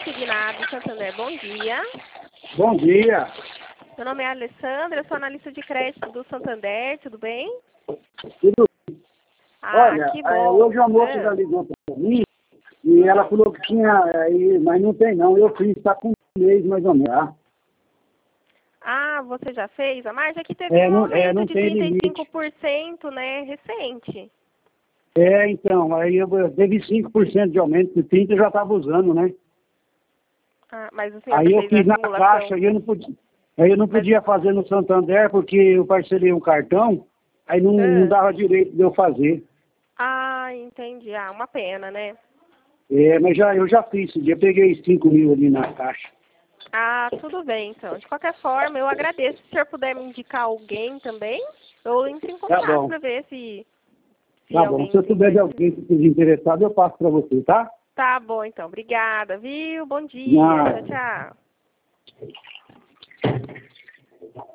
Consignado Santander, bom dia. Bom dia. Meu nome é Alessandra, eu sou analista de crédito do Santander, tudo bem? Tudo bem. Ah, Olha, que bom. hoje a moça já ligou para mim e ela falou que tinha, mas não tem não. Eu fiz, está com um mês mais ou menos. Tá? Ah, você já fez? A Marja aqui teve um Não, aumento não de tem limite. 35%, né, recente. Então, aí eu teve 5% de aumento, de 30% eu já estava usando, né? Ah, mas o senhor Aí eu fez a fiz na simulação. caixa e eu não podia fazer no Santander porque eu parcelei um cartão, aí não dava direito de eu fazer. Ah, entendi. Ah, uma pena, né? Mas eu já fiz esse dia, eu peguei 5 mil ali na caixa. Ah, tudo bem, então. De qualquer forma, eu agradeço. Se o senhor puder me indicar alguém também, eu entro em Tá contato bom. para ver se Tá bom. alguém Se eu se souber de vai... alguém que esteja interessado, eu passo para você, tá? Tá bom, então. Obrigada, viu? Bom dia. Nada. Tchau, tchau.